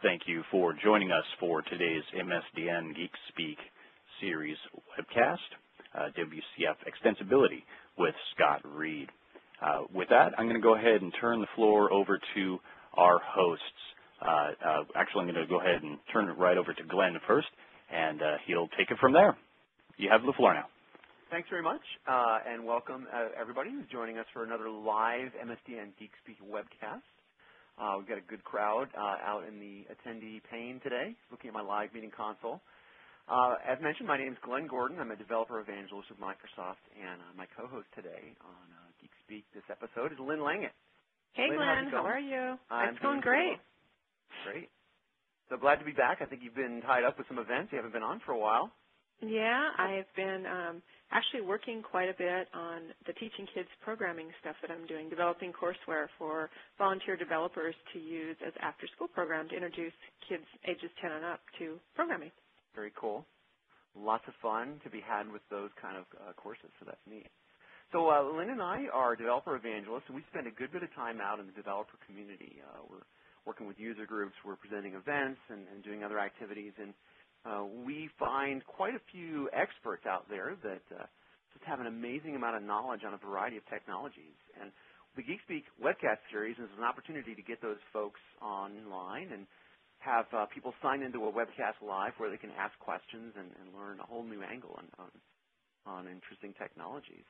Thank you for joining us for today's MSDN Geek Speak series webcast, WCF Extensibility with Scott Reed. With that, I'm going to go ahead and turn the floor over to our hosts. Actually, I'm going to go ahead and turn it right over to Glenn first, and he'll take it from there. You have the floor now. Thanks very much, and welcome everybody who's joining us for another live MSDN Geek Speak webcast. We've got a good crowd out in the attendee pane today, looking at my live meeting console. As mentioned, my name is Glenn Gordon. I'm a developer evangelist with Microsoft, and my co-host today on Geek Speak this episode is Lynn Langit. Hey, Lynn, Glenn, how are you? It's going great. Great. So glad to be back. I think you've been tied up with some events. You haven't been on for a while. Yeah, I've been actually working quite a bit on the teaching kids programming stuff that I'm doing, developing courseware for volunteer developers to use as after-school program to introduce kids ages 10 and up to programming. Very cool. Lots of fun to be had with those kind of courses, so that's neat. So Lynn and I are developer evangelists, and we spend a good bit of time out in the developer community. We're working with user groups, we're presenting events and doing other activities, and we find quite a few experts out there that just have an amazing amount of knowledge on a variety of technologies. And the Geek Speak webcast series is an opportunity to get those folks online and have people sign into a webcast live where they can ask questions and learn a whole new angle on interesting technologies.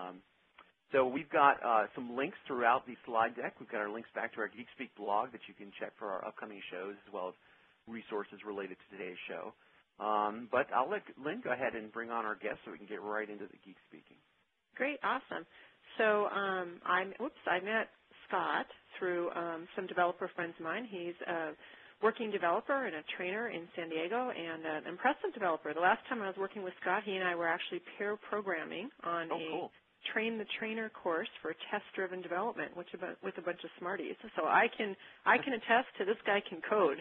So we've got some links throughout the slide deck. We've got our links back to our Geek Speak blog that you can check for our upcoming shows as well as resources related to today's show. But I'll let Lynn go ahead and bring on our guests so we can get right into the Geek Speaking. Great, awesome. So I met Scott through some developer friends of mine. He's a working developer and a trainer in San Diego and an impressive developer. The last time I was working with Scott, he and I were actually pair programming on Train the Trainer course for test-driven development, with a bunch of smarties. So I can attest to this guy can code.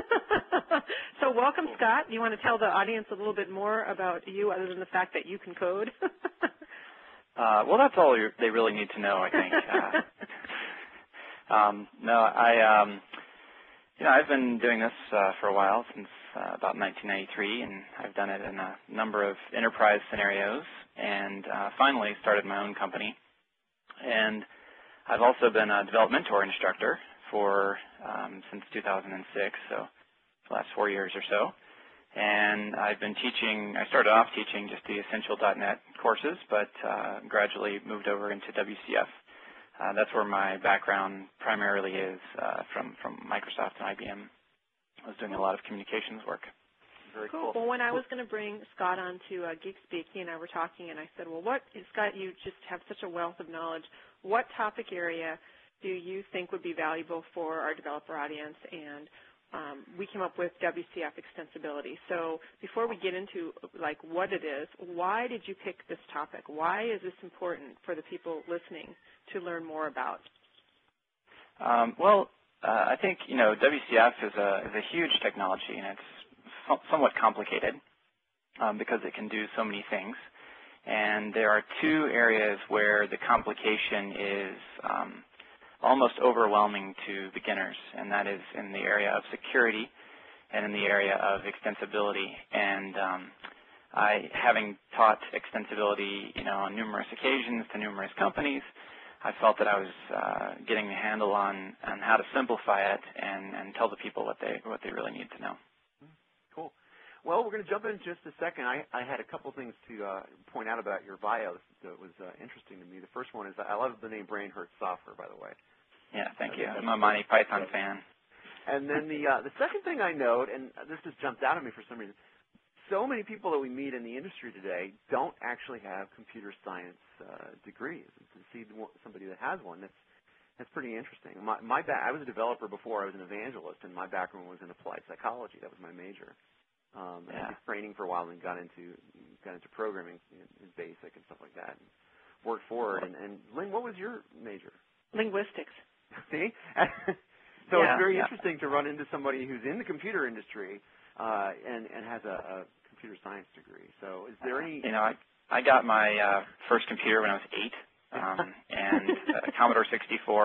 So welcome, Scott. Do you want to tell the audience a little bit more about you other than the fact that you can code? Well, that's all they really need to know, I think. I've been doing this for a while, since about 1993, and I've done it in a number of enterprise scenarios, and finally started my own company. And I've also been a Development Mentor instructor for since 2006, so the last 4 years or so. And I've been teaching, I started off teaching just the Essential.NET courses, but gradually moved over into WCF. That's where my background primarily is from Microsoft and IBM. I was doing a lot of communications work. Very cool. Well, when I was going to bring Scott on to Geek Speak, he and I were talking, and I said, well, Scott, you just have such a wealth of knowledge. What topic area do you think would be valuable for our developer audience? And we came up with WCF extensibility. So before we get into what it is, why did you pick this topic? Why is this important for the people listening to learn more about? I think WCF is a huge technology, and it's somewhat complicated because it can do so many things. And there are two areas where the complication is almost overwhelming to beginners, and that is in the area of security and in the area of extensibility. And having taught extensibility, on numerous occasions to numerous companies, I felt that I was getting a handle on how to simplify it and tell the people what they really need to know. Cool. Well, we're going to jump in just a second. I had a couple things to point out about your bio that was interesting to me. The first one is I love the name Brain Hurt Software, by the way. Yeah, thank you. I'm a Monty Python fan. And then the second thing I note, and this just jumped out at me for some reason, so many people that we meet in the industry today don't actually have computer science degrees. And to see somebody that has one, that's pretty interesting. I was a developer before I was an evangelist, and my background was in applied psychology. That was my major. And I did training for a while and got into programming in BASIC and stuff like that, and worked forward. And Lynn, what was your major? Linguistics. See? So it's very interesting to run into somebody who's in the computer industry and has a computer science degree. So is there any... I got my first computer when I was 8, and a Commodore 64,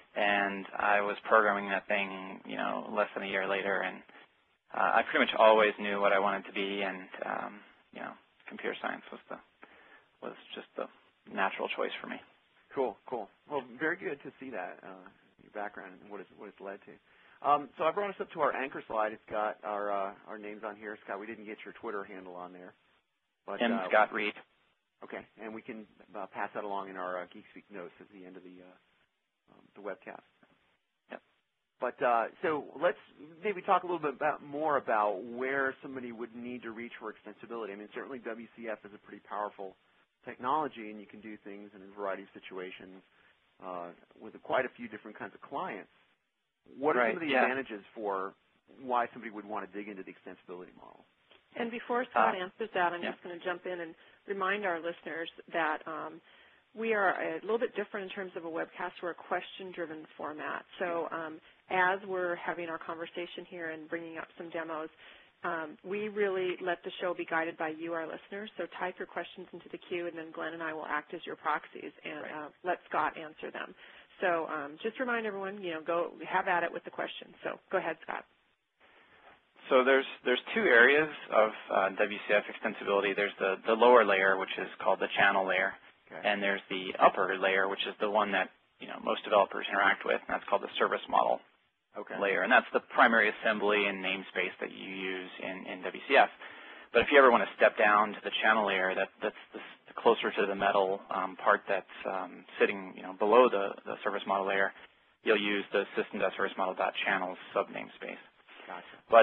and I was programming that thing, less than a year later, and I pretty much always knew what I wanted to be, and computer science was just the natural choice for me. Cool. Well, very good to see that, your background and what it's led to. So I brought us up to our anchor slide. It's got our names on here. Scott, we didn't get your Twitter handle on there. But, Scott Reed. Okay, and we can pass that along in our GeekSpeak notes at the end of the webcast. Yep. But so let's maybe talk a little bit more about where somebody would need to reach for extensibility. I mean, certainly WCF is a pretty powerful technology, and you can do things in a variety of situations with quite a few different kinds of clients. What are some of the advantages for why somebody would want to dig into the extensibility model? And before Scott answers that, I'm just going to jump in and remind our listeners that we are a little bit different in terms of a webcast. We're a question-driven format. So as we're having our conversation here and bringing up some demos, we really let the show be guided by you, our listeners. So type your questions into the queue, and then Glenn and I will act as your proxies and let Scott answer them. So just remind everyone, go have at it with the questions. So go ahead, Scott. So there's two areas of WCF extensibility. There's the lower layer, which is called the channel layer, and there's the upper layer, which is the one that most developers interact with, and that's called the service model layer, and that's the primary assembly and namespace that you use in WCF. But if you ever want to step down to the channel layer, that's the closer to the metal part that's sitting below the service model layer, you'll use the system.servicemodel.channels subnamespace. Gotcha. But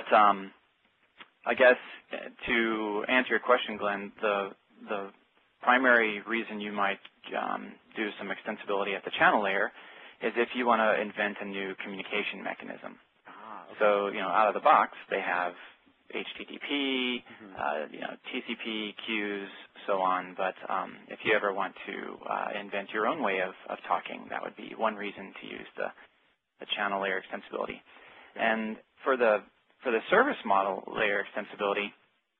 I guess to answer your question, Glenn, the primary reason you might do some extensibility at the channel layer is if you want to invent a new communication mechanism. So, out of the box, they have HTTP, TCP, queues, so on. But if you ever want to invent your own way of talking, that would be one reason to use the channel layer extensibility. And for the service model layer extensibility,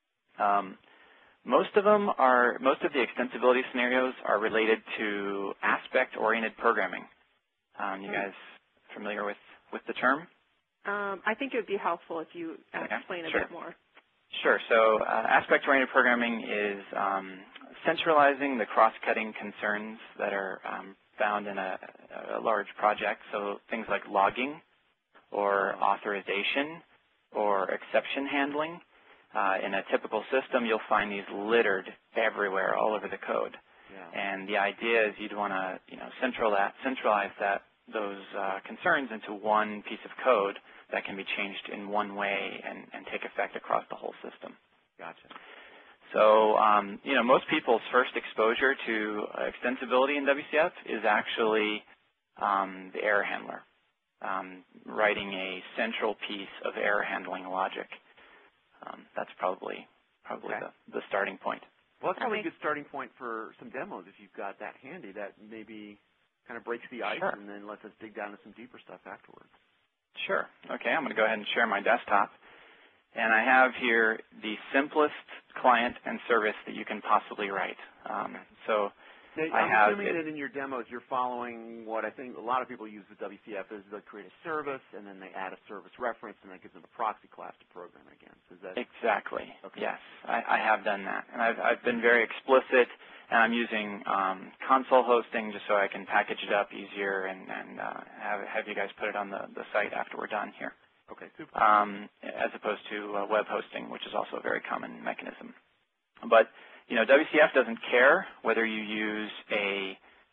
most of the extensibility scenarios are related to aspect-oriented programming. You guys familiar with the term? I think it would be helpful if you explain a bit more. Sure. So aspect-oriented programming is centralizing the cross-cutting concerns that are found in a large project. So things like logging or authorization or exception handling. In a typical system, you'll find these littered everywhere, all over the code. Yeah. And the idea is you'd want to, centralize those concerns into one piece of code that can be changed in one way and take effect across the whole system. Gotcha. So, most people's first exposure to extensibility in WCF is actually the error handler, writing a central piece of error handling logic. That's probably the starting point. Well, that's probably a good starting point for some demos if you've got that handy. That maybe kind of breaks the ice and then lets us dig down to some deeper stuff afterwards. Sure. Okay, I'm going to go ahead and share my desktop. And I have here the simplest client and service that you can possibly write. So I'm assuming that in your demos you're following what I think a lot of people use with WCF is they create a service and then they add a service reference and that gives them a proxy class to program against. Is that exactly? Okay. Yes, I have done that, and I've been very explicit. And I'm using console hosting just so I can package it up easier and have you guys put it on the site after we're done here. Okay, super. As opposed to web hosting, which is also a very common mechanism. But WCF doesn't care whether you use a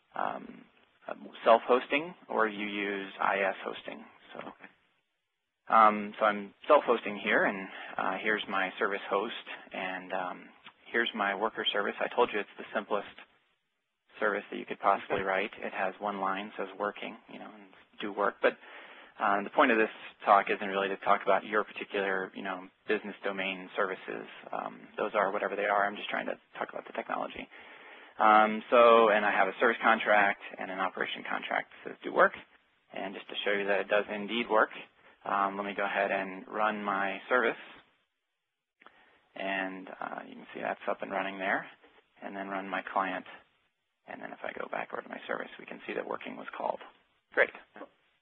self-hosting or you use IS hosting. So, so I'm self-hosting here, and here's my service host, and here's my worker service. I told you it's the simplest service that you could possibly write. It has one line, says working, and do work. But the point of this talk isn't really to talk about your particular, business domain services. Those are whatever they are. I'm just trying to talk about the technology. And I have a service contract and an operation contract that says do work. And just to show you that it does indeed work, let me go ahead and run my service. And you can see that's up and running there. And then run my client. And then if I go back over to my service, we can see that working was called. Great.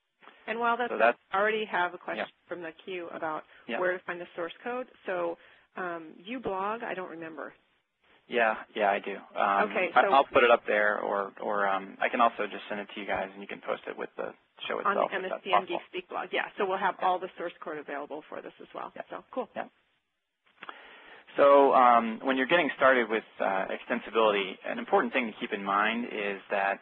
And while that's, So I already have a question yeah. from the queue about Yeah. where to find the source code. So you blog? I don't remember. Yeah, I do. Okay, so I'll put it up there, or I can also just send it to you guys, and you can post it with the show itself. On the MSDN Geek Speak blog. Yeah, so we'll have all the source code available for this as well. Yeah. So cool. Yeah. So when you're getting started with extensibility, an important thing to keep in mind is that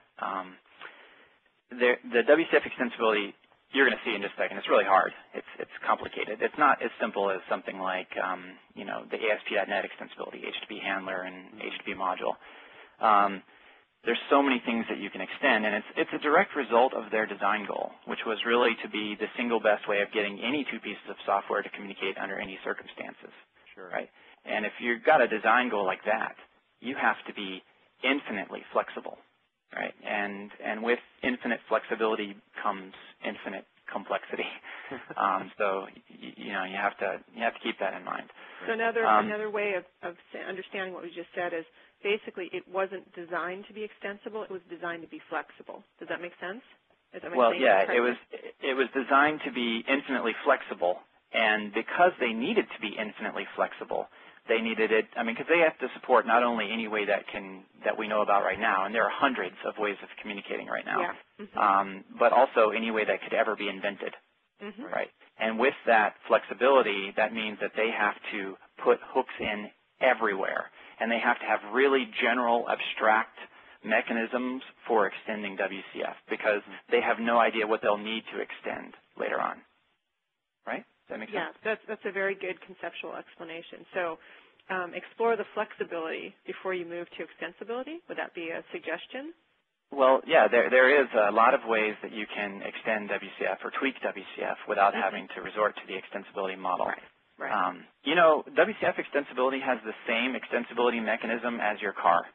the WCF extensibility you're going to see in just a second. It's really hard. It's complicated. It's not as simple as something like the ASP.NET extensibility, HTTP handler, and HTTP module. There's so many things that you can extend, and it's a direct result of their design goal, which was really to be the single best way of getting any two pieces of software to communicate under any circumstances. Sure. Right? And if you've got a design goal like that, you have to be infinitely flexible. Right, and with infinite flexibility comes infinite complexity. So you have to keep that in mind. So another way of understanding what we just said is basically it wasn't designed to be extensible; it was designed to be flexible. Does that make sense? Well, yeah, it was designed to be infinitely flexible, and because they needed to be infinitely flexible, they needed it, because they have to support not only any way that we know about right now, and there are hundreds of ways of communicating right now, but also any way that could ever be invented, right? And with that flexibility, that means that they have to put hooks in everywhere, and they have to have really general, abstract mechanisms for extending WCF because they have no idea what they'll need to extend later on, right? Does that make sense? Yeah, that's a very good conceptual explanation. So explore the flexibility before you move to extensibility. Would that be a suggestion? Well, yeah, there is a lot of ways that you can extend WCF or tweak WCF without having to resort to the extensibility model. Right. WCF extensibility has the same extensibility mechanism as your car.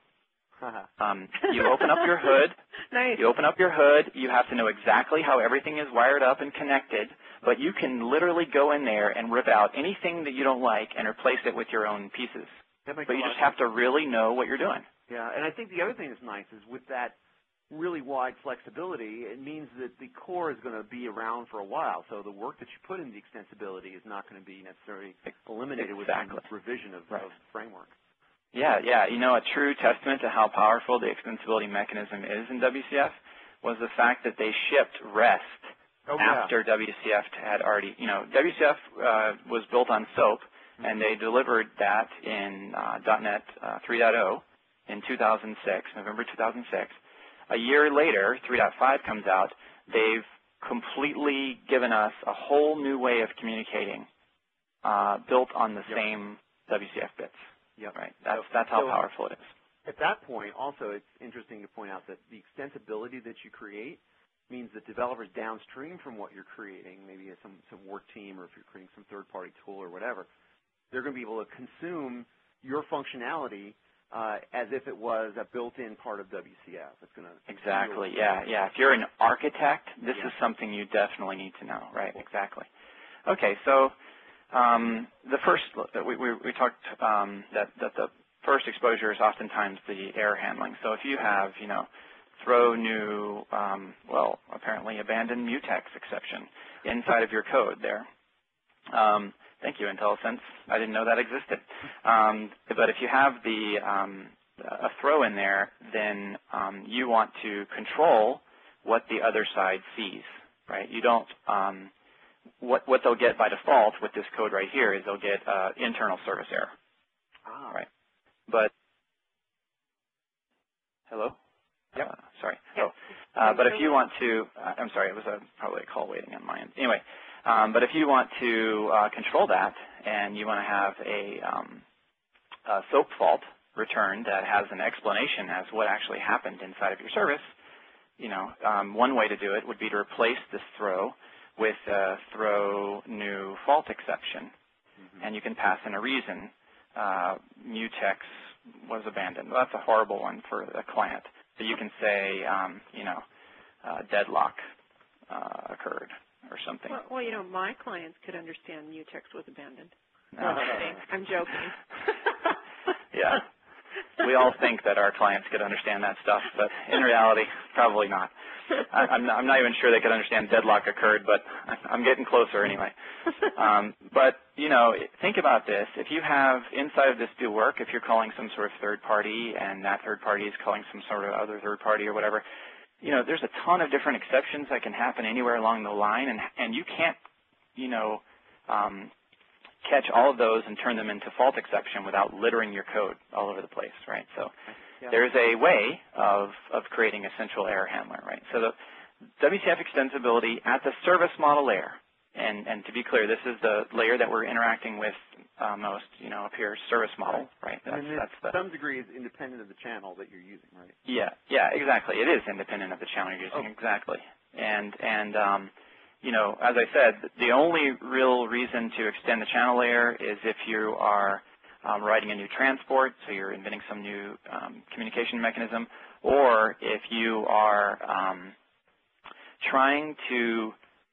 You open up your hood. Nice. You open up your hood. You have to know exactly how everything is wired up and connected, but you can literally go in there and rip out anything that you don't like and replace it with your own pieces. But you just have to really know what you're doing. Yeah, and I think the other thing that's nice is with that really wide flexibility, it means that the core is going to be around for a while. So the work that you put in the extensibility is not going to be necessarily eliminated with the revision of the framework. Yeah. A true testament to how powerful the extensibility mechanism is in WCF was the fact that they shipped REST after WCF had already, WCF was built on SOAP, and they delivered that in .NET 3.0 in 2006, November 2006. A year later, 3.5 comes out. They've completely given us a whole new way of communicating built on the same WCF bits. Yep. Right. That's how powerful it is. At that point, also, it's interesting to point out that the extensibility that you create means that developers downstream from what you're creating, maybe some work team or if you're creating some third-party tool or whatever, they're going to be able to consume your functionality as if it was a built-in part of WCF. It's going to exactly. Yeah. If you're an architect, this is something you definitely need to know. Right. Exactly. Okay. So. The first, we talked that the first exposure is oftentimes the error handling. So if you have, throw new, apparently abandoned mutex exception inside of your code there. Thank you, IntelliSense. I didn't know that existed. But if you have a throw in there, then you want to control what the other side sees, right? You don't. What they'll get by default with this code right here is they'll get internal service error. Right. But hello? Yep. Sorry. Yep. But if you want to, I'm sorry, it was probably a call waiting on my end. Anyway, but if you want to control that and you want to have a SOAP fault returned that has an explanation as what actually happened inside of your service, one way to do it would be to replace this throw with a throw new fault exception, and you can pass in a reason. Mutex was abandoned. Well, that's a horrible one for a client. So you can say, deadlock occurred or something. Well, my clients could understand mutex was abandoned. I'm joking. Yeah. we all think that our clients could understand that stuff, but in reality, probably not. I'm not even sure they could understand deadlock occurred, but I'm getting closer anyway. But, you know, think about this. If you have inside of this do work, if you're calling some sort of third party and that third party is calling some sort of other third party or whatever, you know, there's a ton of different exceptions that can happen anywhere along the line, and you can't, you know, catch all of those and turn them into fault exception without littering your code all over the place, right? So there's a way of creating a central error handler, right? So the WCF extensibility at the service model layer, and to be clear, this is the layer that we're interacting with most, you know, up here, service model, right? And that's to some degree is independent of the channel that you're using, right? Yeah, exactly. It is independent of the channel you're using, exactly. And you know, as I said, the only real reason to extend the channel layer is if you are writing a new transport, so you're inventing some new communication mechanism, or if you are trying to,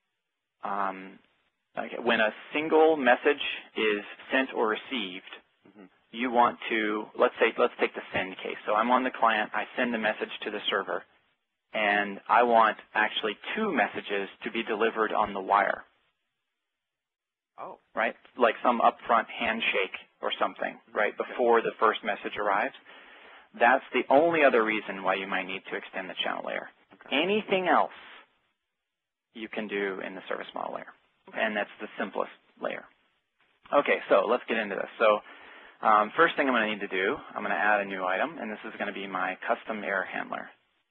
when a single message is sent or received, you want to, let's take the send case. So I'm on the client, I send a message to the server, and I want actually 2 messages to be delivered on the wire. Oh. Right? Like some upfront handshake or something, right, before the first message arrives. That's the only other reason why you might need to extend the channel layer. Okay. Anything else you can do in the service model layer, and that's the simplest layer. Okay, so let's get into this. So first thing I'm going to need to do, I'm going to add a new item, and this is going to be my custom error handler.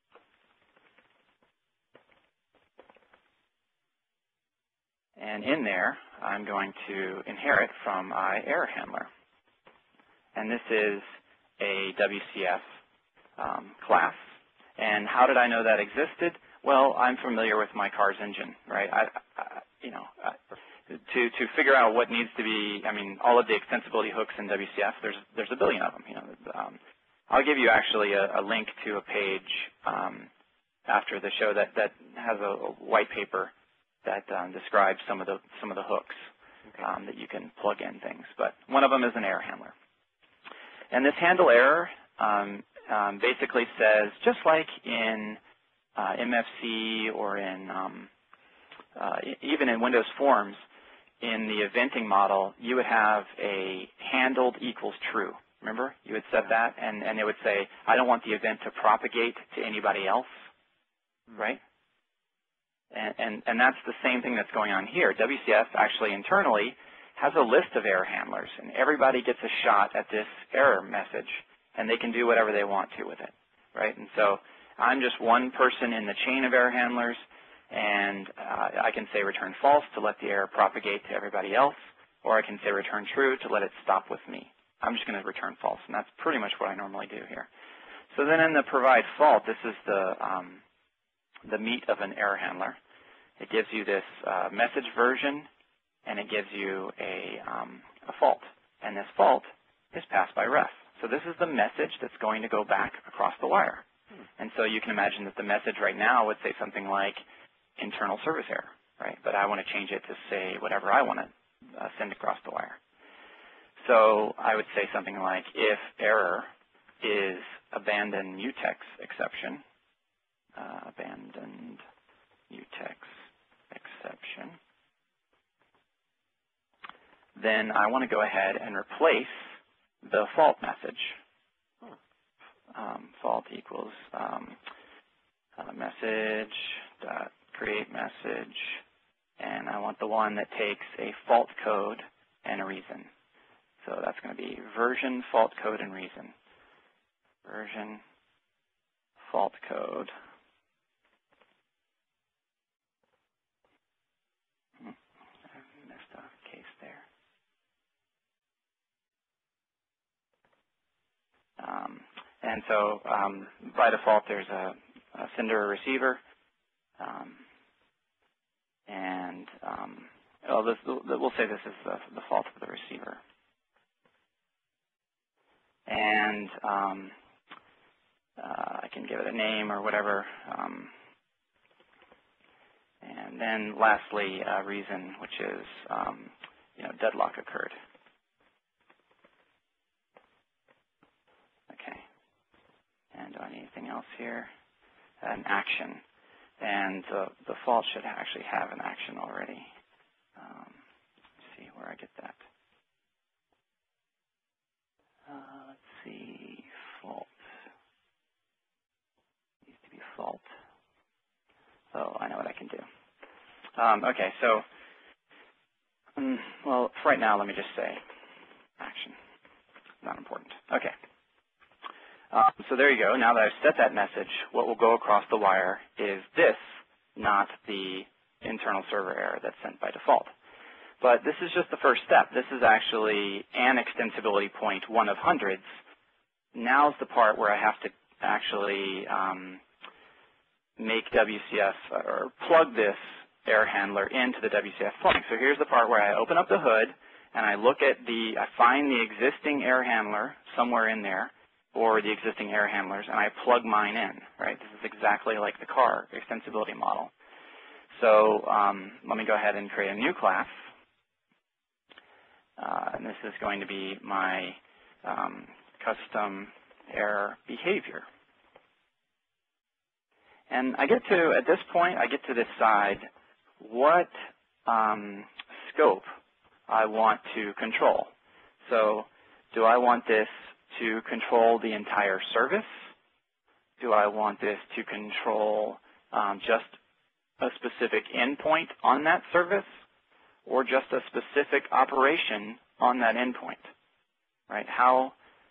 And in there, I'm going to inherit from my error handler. And this is a WCF class. And how did I know that existed? Well, I'm familiar with my car's engine, right? To figure out what needs to be, I mean, all of the extensibility hooks in WCF, there's a billion of them. You know, I'll give you actually a link to a page after the show that has a white paper that describes some of the hooks that you can plug in things. But one of them is an error handler. And this handle error basically says, just like in MFC or in even in Windows Forms, in the eventing model, you would have a handled equals true. Remember? You would set that, and it would say, I don't want the event to propagate to anybody else, right? And that's the same thing that's going on here. WCF actually internally has a list of error handlers, and everybody gets a shot at this error message, and they can do whatever they want to with it, right? And so I'm just one person in the chain of error handlers, and I can say return false to let the error propagate to everybody else, or I can say return true to let it stop with me. I'm just going to return false, and that's pretty much what I normally do here. So then in the provide fault, this is the meat of an error handler. It gives you this message version, and it gives you a fault. And this fault is passed by ref. So this is the message that's going to go back across the wire. And so you can imagine that the message right now would say something like internal service error, right? But I want to change it to say whatever I want to send across the wire. So I would say something like if error is abandoned mutex exception, abandoned mutex exception, then I want to go ahead and replace the fault message. Fault equals message dot create message, and I want the one that takes a fault code and a reason. So that's going to be version, fault code, and reason. Version, fault code. I missed a case there. And so by default, there's a sender or receiver. We'll say this is the fault of the receiver. And I can give it a name or whatever. And then lastly, reason, which is deadlock occurred. Okay. And do I need anything else here? An action. And the fault should actually have an action already. Let's see where I get that. Let's see, fault. Needs to be fault. Oh, I know what I can do. Okay, so, well, for right now, let me just say action. Not important. Okay. So there you go. Now that I've set that message, what will go across the wire is this, not the internal server error that's sent by default. But this is just the first step. This is actually an extensibility point, one of hundreds. Now's the part where I have to actually make WCF or plug this error handler into the WCF plumbing. So here's the part where I open up the hood and I look at I find the existing error handler somewhere in there, or the existing error handlers, and I plug mine in, right? This is exactly like the car extensibility model. So let me go ahead and create a new class. And this is going to be my custom error behavior. And I get to, at this point, I get to decide what scope I want to control. So do I want this to control the entire service? Do I want this to control just a specific endpoint on that service, or just a specific operation on that endpoint? Right? How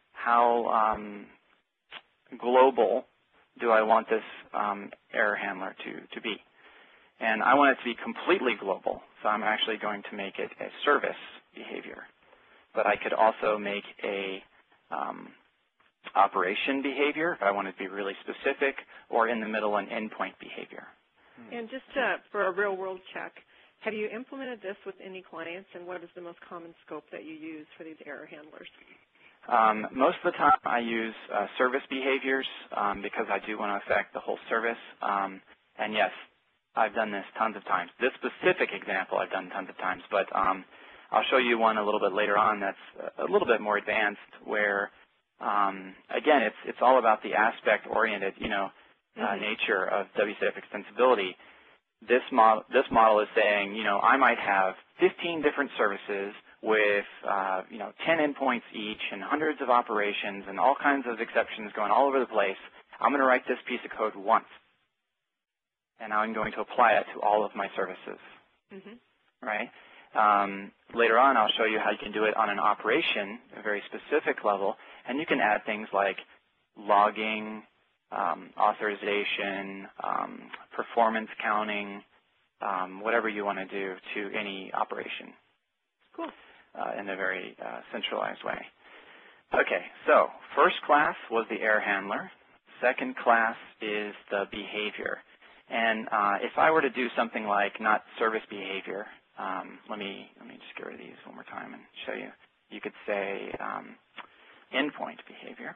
global do I want this error handler to be? And I want it to be completely global, so I'm actually going to make it a service behavior. But I could also make a operation behavior if I want it to be really specific, or in the middle an endpoint behavior. And just for a real-world check, have you implemented this with any clients, and what is the most common scope that you use for these error handlers? Most of the time I use service behaviors because I do want to affect the whole service. And yes, I've done this tons of times. This specific example I've done tons of times, but I'll show you one a little bit later on that's a little bit more advanced where, again, it's all about the aspect-oriented, nature of WCF extensibility. This model is saying, I might have 15 different services with, 10 endpoints each and hundreds of operations and all kinds of exceptions going all over the place. I'm going to write this piece of code once, and I'm going to apply it to all of my services, right? Later on, I'll show you how you can do it on an operation, a very specific level, and you can add things like logging, authorization, performance counting, whatever you want to do to any operation. Cool. In a very centralized way. Okay, so first class was the error handler. Second class is the behavior. And if I were to do something like not service behavior, let me just get rid of these one more time and show you. You could say endpoint behavior.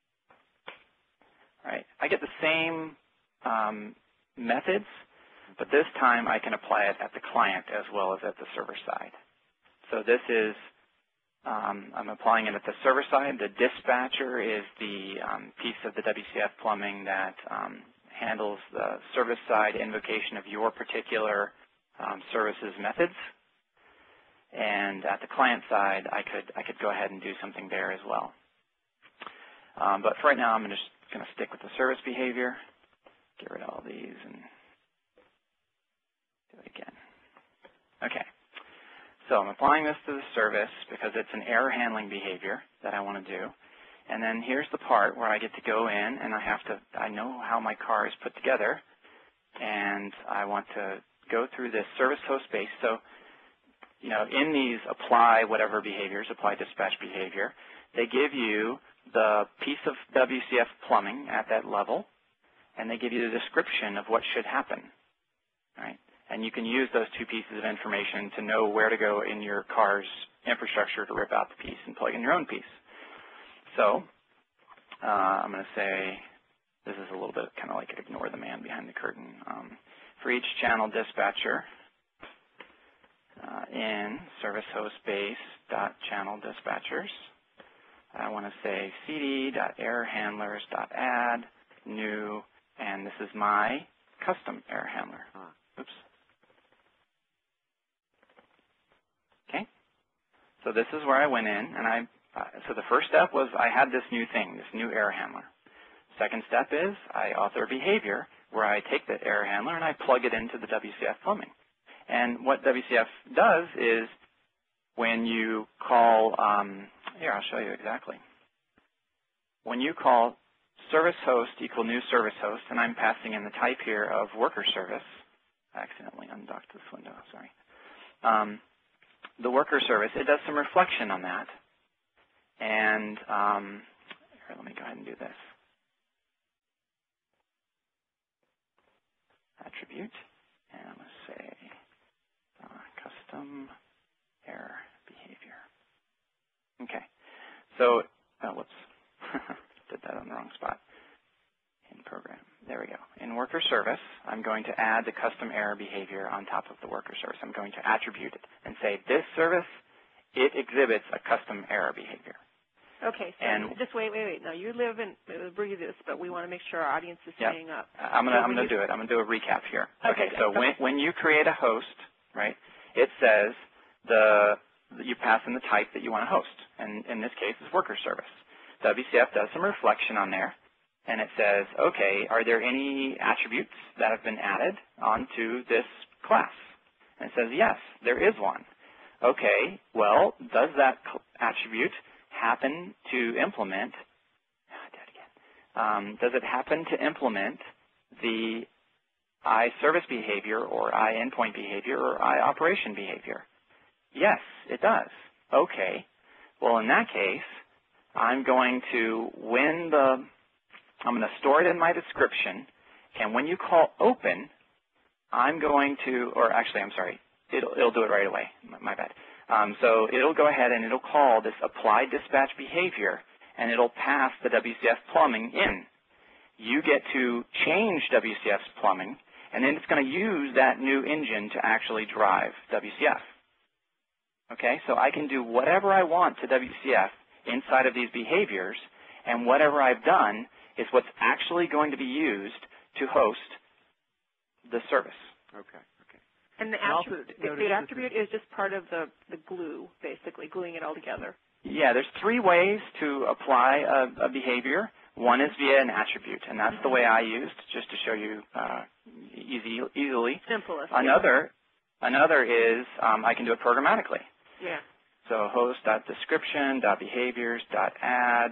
Right. I get the same methods, but this time I can apply it at the client as well as at the server side. So this is, I'm applying it at the server side. The dispatcher is the piece of the WCF plumbing that handles the service side invocation of your particular services methods. And at the client side, I could go ahead and do something there as well. But for right now, I'm just going to stick with the service behavior. Get rid of all these and do it again. Okay. So I'm applying this to the service because it's an error handling behavior that I want to do. And then here's the part where I get to go in and I know how my car is put together, and I want to go through this service host base. So, in these apply whatever behaviors, apply dispatch behavior, they give you the piece of WCF plumbing at that level, and they give you the description of what should happen, right? And you can use those two pieces of information to know where to go in your car's infrastructure to rip out the piece and plug in your own piece. So I'm going to say, this is a little bit kind of like ignore the man behind the curtain. For each channel dispatcher in service host base dot channel dispatchers, I want to say cd.errorhandlers.add new, and this is my custom error handler. Oops. Okay. So this is where I went in, and so the first step was I had this new thing, this new error handler. Second step is I author a behavior where I take that error handler and I plug it into the WCF plumbing. And what WCF does is when you call, here, I'll show you exactly. When you call service host equal new service host, and I'm passing in the type here of worker service. I accidentally undocked this window, sorry. The worker service, it does some reflection on that. And here, let me go ahead and do this. Attribute, and I'm going to say custom error behavior. Okay, so, whoops, did that on the wrong spot. In program, there we go. In worker service, I'm going to add the custom error behavior on top of the worker service. I'm going to attribute it and say this service, it exhibits a custom error behavior. Okay, so just wait. Now you live in this, but we want to make sure our audience is staying up. I'm gonna do it. I'm gonna do a recap here. Okay, so when you create a host, right, it says you pass in the type that you want to host, and in this case, it's worker service. WCF does some reflection on there, and it says, okay, are there any attributes that have been added onto this class? And it says, yes, there is one. Okay, well, does that attribute happen to implement, does it happen to implement the iService behavior or iEndpoint behavior or iOperation behavior? Yes, it does. Okay, well, in that case, I'm going to, I'm going to store it in my description, and when you call open, I'm going to, or actually, I'm sorry, it'll do it right away, my bad. So it'll go ahead and it'll call this applied dispatch behavior, and it'll pass the WCF plumbing in. You get to change WCF's plumbing, and then it's going to use that new engine to actually drive WCF. Okay, so I can do whatever I want to WCF inside of these behaviors, and whatever I've done is what's actually going to be used to host the service. Okay. And the attribute is just part of the glue, basically, gluing it all together. Yeah, there's three ways to apply a behavior. One is via an attribute, and that's the way I used, just to show you easily. Simplest. Another is I can do it programmatically. Yeah. So host.description.behaviors.add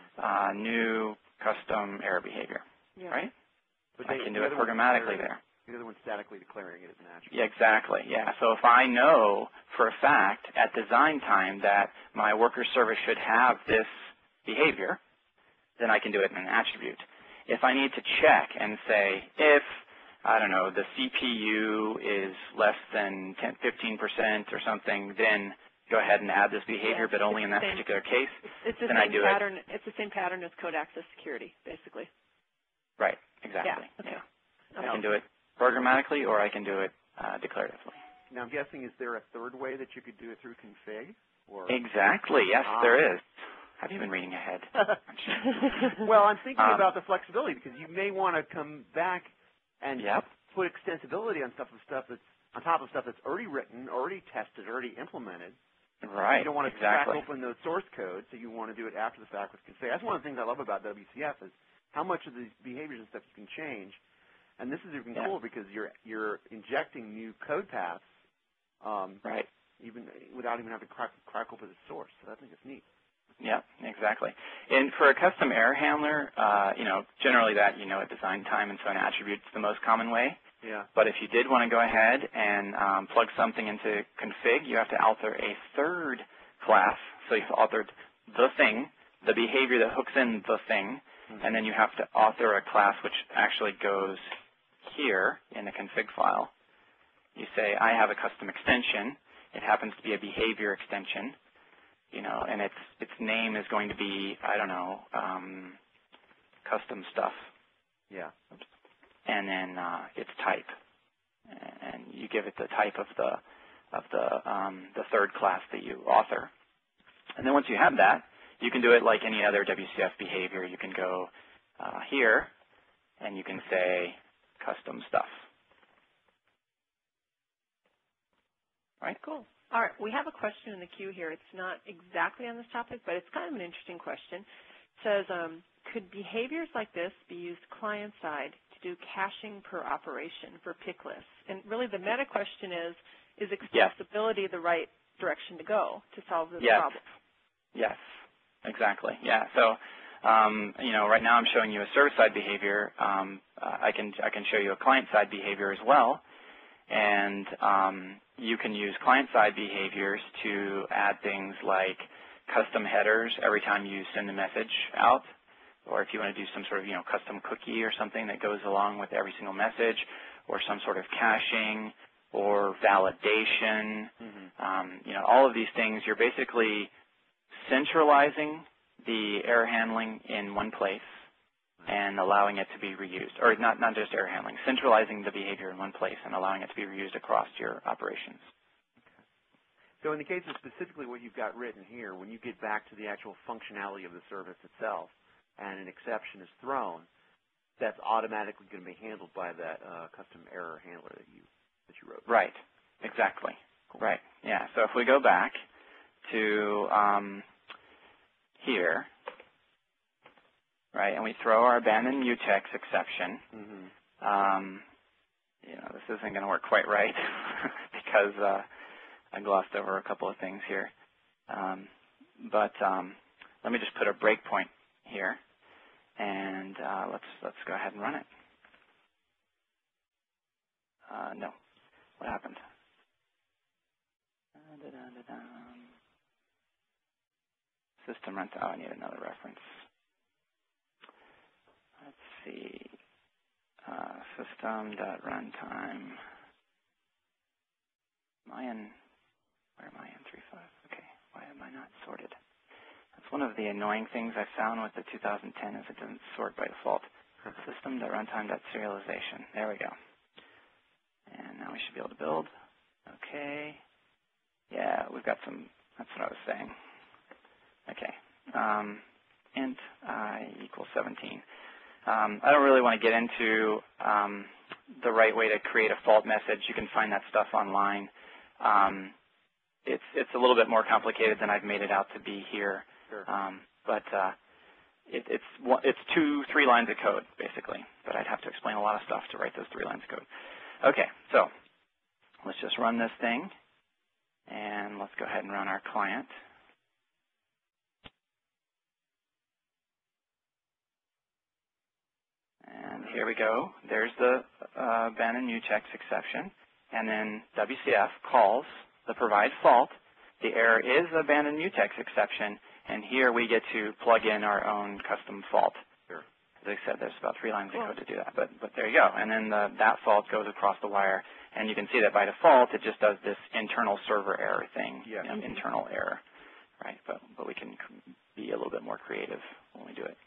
new custom error behavior, right? I can do it programmatically there. The other one's statically declaring it as an attribute. Yeah, exactly, yeah. So if I know for a fact at design time that my worker service should have this behavior, then I can do it in an attribute. If I need to check and say if, I don't know, the CPU is less than 15% or something, then go ahead and add this behavior, but only in that particular case, then I do it. It's the same pattern as code access security, basically. Right, exactly. Yeah, okay. I can do it programmatically, or I can do it declaratively. Now, I'm guessing, is there a third way that you could do it through config? Or? Exactly. Yes, there is. Have you been reading ahead? Well, I'm thinking about the flexibility, because you may want to come back and put extensibility on stuff that's on top of stuff that's already written, already tested, already implemented. Right. You don't want to crack open the source code, so you want to do it after the fact with config. That's one of the things I love about WCF is how much of the behaviors and stuff you can change. And this is even cool because you're injecting new code paths, right? Even without even having to crack open the source. So I think it's neat. Yeah, exactly. And for a custom error handler, generally that at design time, and so an attribute's the most common way. Yeah. But if you did want to go ahead and plug something into config, you have to author a third class. So you've authored the thing, the behavior that hooks in the thing, and then you have to author a class which actually goes here in the config file. You say, I have a custom extension. It happens to be a behavior extension, and its name is going to be, I don't know, custom stuff. Yeah. And then its type, and you give it the type of the third class that you author. And then once you have that, you can do it like any other WCF behavior. You can go here, and you can say custom stuff. Right? Cool. All right, we have a question in the queue here. It's not exactly on this topic, but it's kind of an interesting question. It says, could behaviors like this be used client-side to do caching per operation for pick lists? And really the meta question is extensibility the right direction to go to solve this problem? Yes, exactly. Yeah, so you know, right now I'm showing you a server-side behavior. I can show you a client-side behavior as well. And you can use client-side behaviors to add things like custom headers every time you send a message out, or if you want to do some sort of, you know, custom cookie or something that goes along with every single message, or some sort of caching or validation. You know, all of these things, you're basically centralizing the error handling in one place and allowing it to be reused, or not just error handling, centralizing the behavior in one place and allowing it to be reused across your operations. Okay. So in the case of specifically what you've got written here, when you get back to the actual functionality of the service itself and an exception is thrown, that's automatically going to be handled by that custom error handler that you wrote. Right. Exactly. Cool. Right. Yeah. So if we go back to here, right, and we throw our abandoned mutex exception. You know, this isn't going to work quite right because I glossed over a couple of things here. But let me just put a breakpoint here, and let's go ahead and run it. No, what happened? System runtime. Oh, I need another reference. Let's see, system.runtime. Where am I in 3.5? Okay, why am I not sorted? That's one of the annoying things I found with the 2010 is it doesn't sort by default. System.runtime.serialization. There we go. And now we should be able to build. Okay. Yeah, we've got some, that's what I was saying. Okay. Int I equals 17. I don't really want to get into the right way to create a fault message. You can find that stuff online. It's a little bit more complicated than I've made it out to be here. Sure. But it's 2-3 lines of code, basically. But I'd have to explain a lot of stuff to write those 3 lines of code. Okay, so let's just run this thing. And let's go ahead and run our client. And here we go. There's the abandoned mutex exception. And then WCF calls the provide fault. The error is abandoned mutex exception. And here we get to plug in our own custom fault. Sure. As I said, there's about 3 lines of code to do that. But there you go. And then that fault goes across the wire. And you can see that by default, it just does this internal server error thing, yeah. You know, internal error. Right? But we can be a little bit more creative when we do it.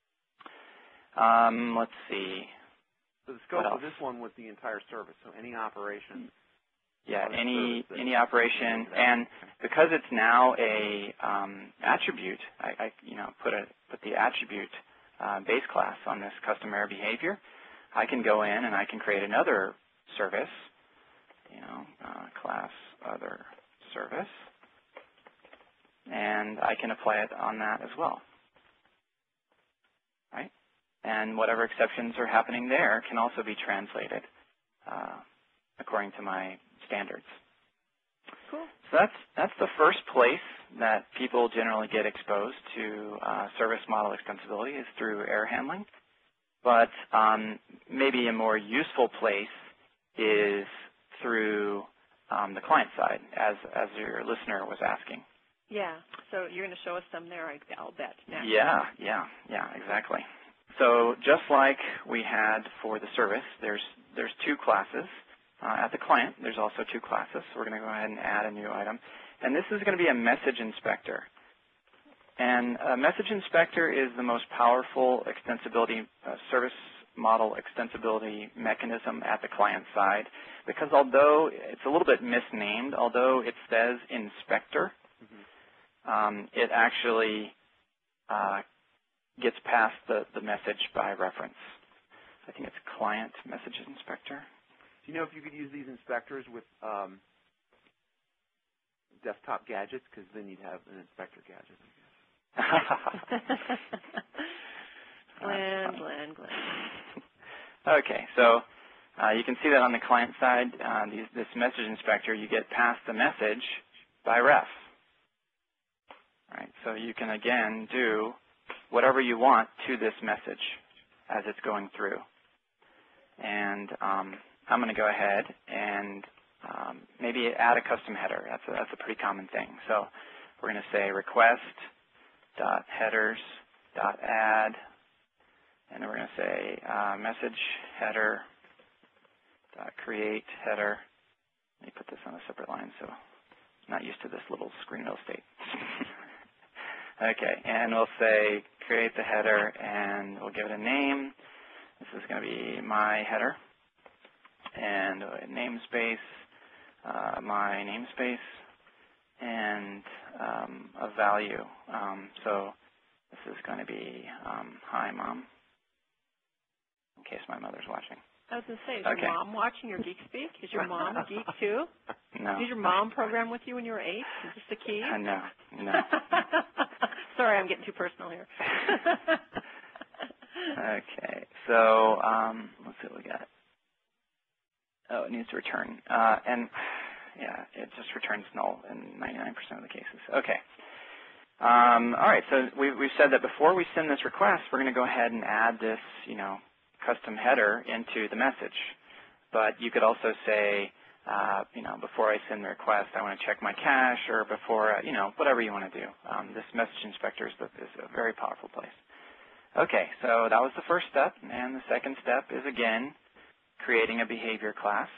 Let's see. So the scope of this one was the entire service, so any operation. Yeah, any operation, and because it's now a attribute, I put the attribute base class on this custom error behavior. I can go in and I can create another service, class other service, and I can apply it on that as well. Right? And whatever exceptions are happening there can also be translated according to my standards. Cool. So that's the first place that people generally get exposed to service model extensibility is through error handling. But maybe a more useful place is through the client side, as your listener was asking. Yeah. So you're going to show us some there, I'll bet. Next. Yeah, exactly. So just like we had for the service, there's 2 classes. At the client, there's also 2 classes. So we're going to go ahead and add a new item. And this is going to be a message inspector. And a message inspector is the most powerful extensibility service model extensibility mechanism at the client side, because although it's a little bit misnamed, although it says inspector, it actually gets past the message by reference. I think it's Client Message Inspector. Do you know if you could use these inspectors with desktop gadgets? Because then you'd have an inspector gadget, I guess. Glenn. Okay, so you can see that on the client side, this message inspector, you get past the message by ref. Right, so you can again do whatever you want to this message as it's going through. And I'm going to go ahead and maybe add a custom header. That's a pretty common thing. So we're going to say request.headers.add, and then we're going to say message header.create header. Let me put this on a separate line, so I'm not used to this little screen real estate. Okay, and we'll say create the header, and we'll give it a name. This is going to be my header, and a namespace, my namespace, and a value. So this is going to be hi, Mom, in case my mother's watching. I was going to say, is your mom watching your Geek Speak? Is your mom a geek too? No. Did your mom program with you when you were 8? Is this the key? No. Sorry, I'm getting too personal here. Okay, so let's see what we got. Oh, it needs to return. And yeah, it just returns null in 99% of the cases. Okay. All right, so we've said that before we send this request, we're going to go ahead and add this, custom header into the message. But you could also say, before I send the request, I want to check my cache, or before, whatever you want to do. This message inspector is a very powerful place. Okay, so that was the first step, and the second step is, again, creating a behavior class.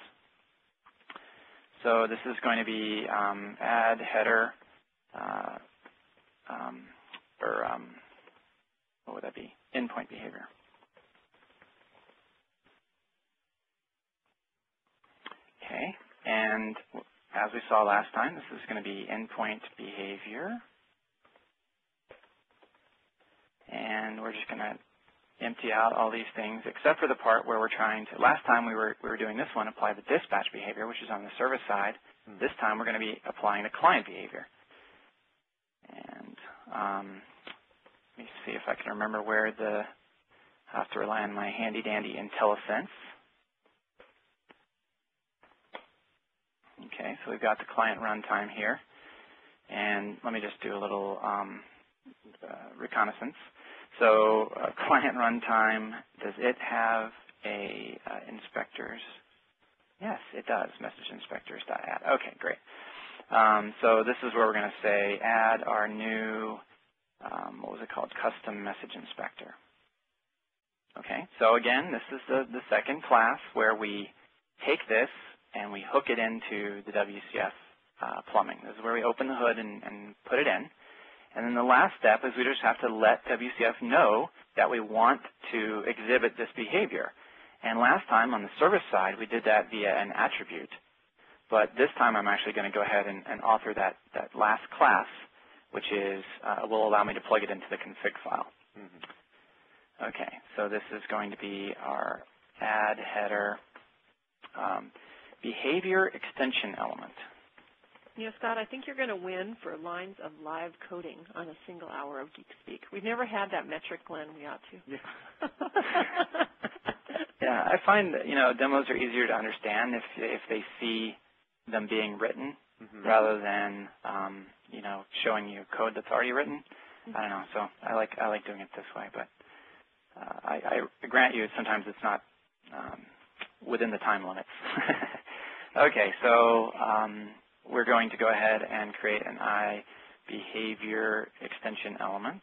So this is going to be add header, what would that be? Endpoint behavior. Okay, and as we saw last time, this is going to be endpoint behavior. And we're just going to empty out all these things, except for the part where we're trying to, last time we were doing this one, apply the dispatch behavior, which is on the service side. This time we're going to be applying the client behavior. And let me see if I can remember where I have to rely on my handy-dandy IntelliSense. Okay, so we've got the client runtime here. And let me just do a little reconnaissance. So client runtime, does it have a inspectors? Yes, it does, message inspectors.add. Okay, great. So this is where we're going to say add our new, what was it called, custom message inspector. Okay, so again, this is the second class where we take this and we hook it into the WCF plumbing. This is where we open the hood and put it in. And then the last step is we just have to let WCF know that we want to exhibit this behavior. And last time on the service side, we did that via an attribute. But this time I'm actually going to go ahead and author that last class, which will allow me to plug it into the config file. Okay, so this is going to be our add header behavior extension element. Scott, I think you're going to win for lines of live coding on a single hour of Geek Speak. We've never had that metric, Glenn. We ought to. Yeah. Yeah, I find that, demos are easier to understand if they see them being written rather than, showing you code that's already written. I don't know. So I like doing it this way, but I grant you sometimes it's not within the time limits. Okay, so we're going to go ahead and create an iBehavior extension element.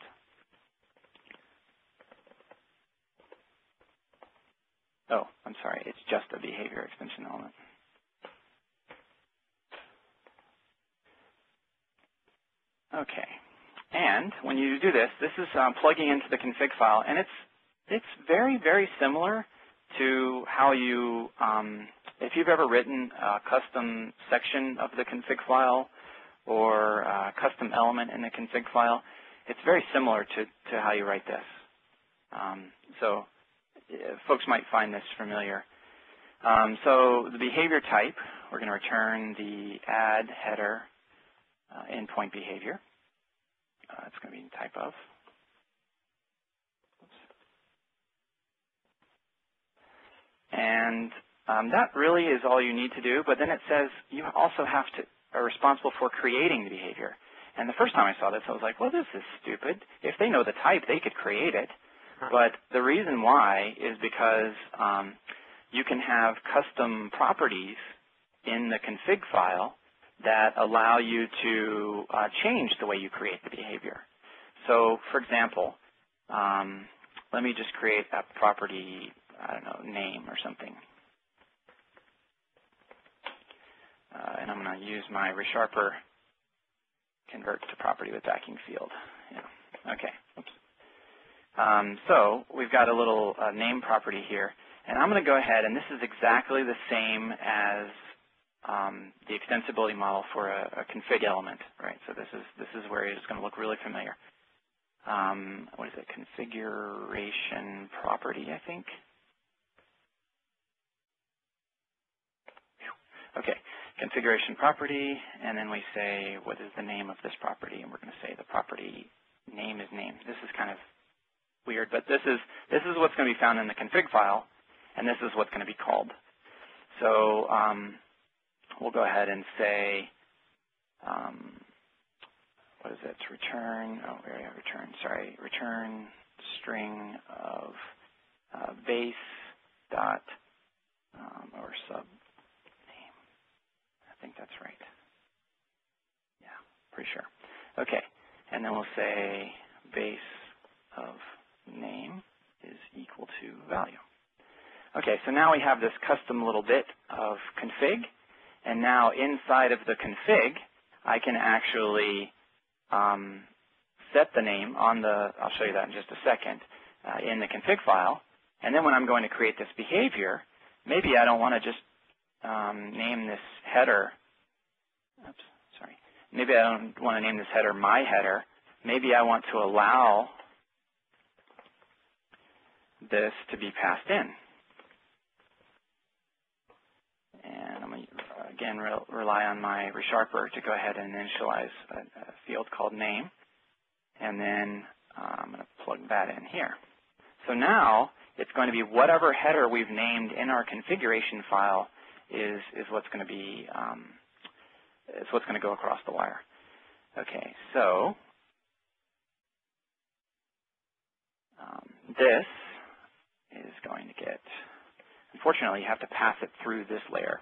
Oh, I'm sorry, it's just a behavior extension element. Okay, and when you do this, this is plugging into the config file, and it's very, very similar to how you, if you've ever written a custom section of the config file or a custom element in the config file, it's very similar to how you write this. So folks might find this familiar. So the behavior type, we're going to return the add header endpoint behavior. It's going to be type of. And that really is all you need to do, but then it says you also are responsible for creating the behavior. And the first time I saw this, I was like, well, this is stupid. If they know the type, they could create it. But the reason why is because you can have custom properties in the config file that allow you to change the way you create the behavior. So, for example, let me just create a property, I don't know, name or something. And I'm going to use my ReSharper convert to property with backing field. Yeah. Okay. Oops. So we've got a little name property here. And I'm going to go ahead, and this is exactly the same as the extensibility model for a config element, right? So this is where it's going to look really familiar. What is it? Configuration property, I think. Okay, configuration property, and then we say what is the name of this property, and we're going to say the property name is name. This is kind of weird, but this is what's going to be found in the config file, and this is what's going to be called. So we'll go ahead and say, what is it? Return. Oh, we already have return. Sorry, return string of base dot or sub. I think that's right. Yeah, pretty sure. Okay, and then we'll say base of name is equal to value. Okay, so now we have this custom little bit of config, and now inside of the config, I can actually set the name on the, I'll show you that in just a second, in the config file, and then when I'm going to create this behavior, maybe I don't want to just name this header, oops, sorry. Maybe I don't want to name this header my header. Maybe I want to allow this to be passed in. And I'm going to, again, rely on my ReSharper to go ahead and initialize a field called name. And then I'm going to plug that in here. So now it's going to be whatever header we've named in our configuration file is what's going to be is what's going to go across the wire. Okay, so this is going to get, unfortunately, you have to pass it through this layer.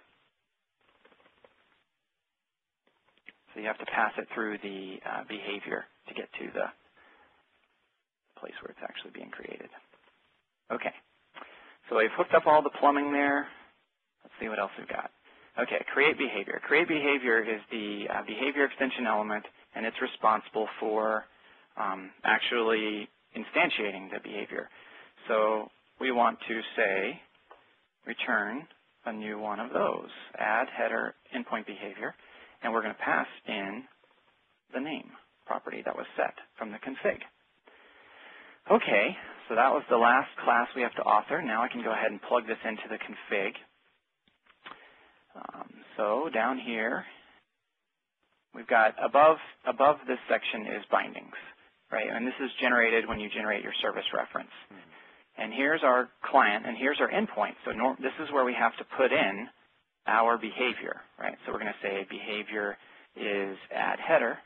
So you have to pass it through the behavior to get to the place where it's actually being created. Okay, so we've hooked up all the plumbing there. Let's see what else we've got. Okay, create behavior. Create behavior is the behavior extension element, and it's responsible for actually instantiating the behavior. So we want to say, return a new one of those, add header endpoint behavior, and we're going to pass in the name property that was set from the config. Okay, so that was the last class we have to author. Now I can go ahead and plug this into the config. So down here, we've got above this section is bindings, right? And this is generated when you generate your service reference. And here's our client, and here's our endpoint. So this is where we have to put in our behavior, right? So we're going to say behavior is add header.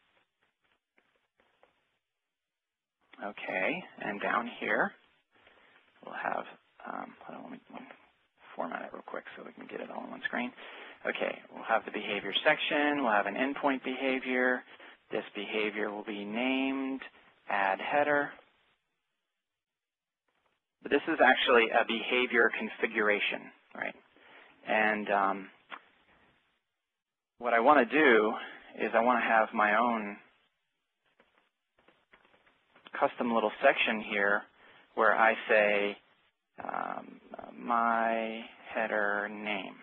Okay, and down here, we'll have, hold on, let me format it real quick so we can get it all on one screen. Okay, we'll have the behavior section. We'll have an endpoint behavior. This behavior will be named add header. But this is actually a behavior configuration, right? And what I want to do is I want to have my own custom little section here where I say my header name,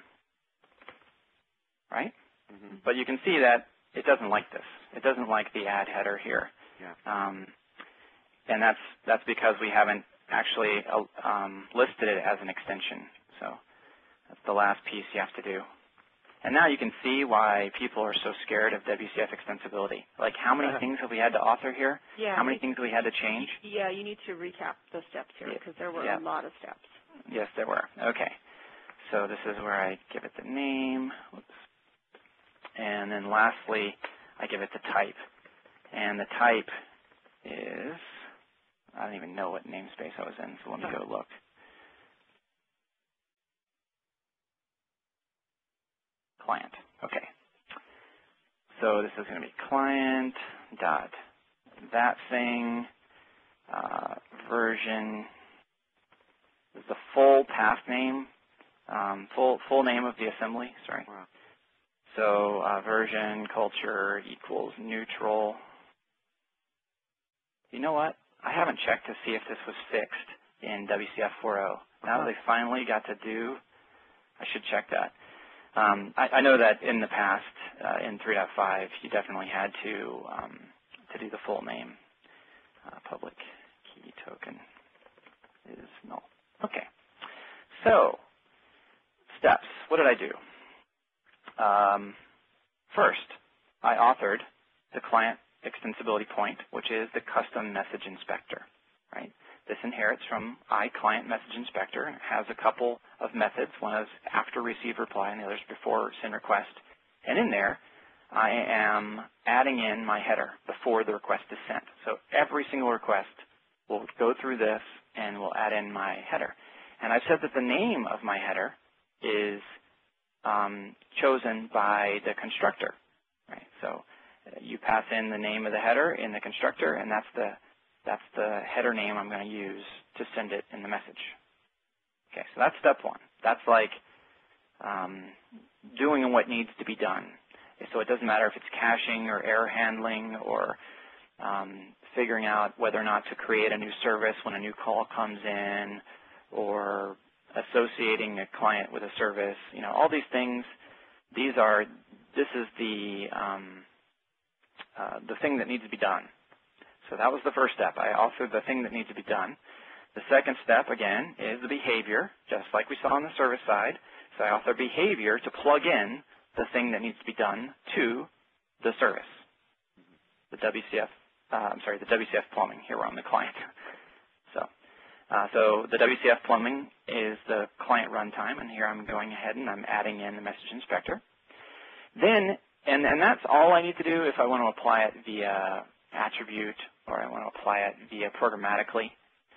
right? Mm-hmm. But you can see that it doesn't like this. It doesn't like the add header here. Yeah. And that's because we haven't actually listed it as an extension. So that's the last piece you have to do. And now you can see why people are so scared of WCF extensibility. Like, how many things have we had to author here? Yeah. How many things have we had to change? Yeah, you need to recap the steps here because there were a lot of steps. Yes, there were. Okay. So this is where I give it the name. Whoops. And then lastly, I give it the type. And the type is, I don't even know what namespace I was in, so let me go look. Client. Okay. So this is going to be client dot that thing version. Is the full path name, full name of the assembly. Sorry. Wow. So version culture equals neutral. You know what? I haven't checked to see if this was fixed in WCF 4.0. Now that they finally got to do, I should check that. I know that in the past, in 3.5, you definitely had to do the full name. Public key token is null. Okay. So, steps. What did I do? First, I authored the client extensibility point, which is the custom message inspector, right? This inherits from iClient message inspector and has a couple of methods. One is after receive reply and the other is before send request. And in there, I am adding in my header before the request is sent. So every single request will go through this and will add in my header. And I've said that the name of my header is chosen by the constructor, right? So you pass in the name of the header in the constructor, and that's the header name I'm going to use to send it in the message. Okay, so that's step one. That's like doing what needs to be done. So it doesn't matter if it's caching or error handling or figuring out whether or not to create a new service when a new call comes in or associating a client with a service. You know, all these things, this is the thing that needs to be done. So that was the first step. I authored the thing that needs to be done. The second step, again, is the behavior, just like we saw on the service side. So I author behavior to plug in the thing that needs to be done to the service, the WCF, the WCF plumbing. Here we're on the client. So the WCF plumbing is the client runtime, and here I'm going ahead and I'm adding in the message inspector. Then, and that's all I need to do if I want to apply it via attribute or I want to apply it via programmatically.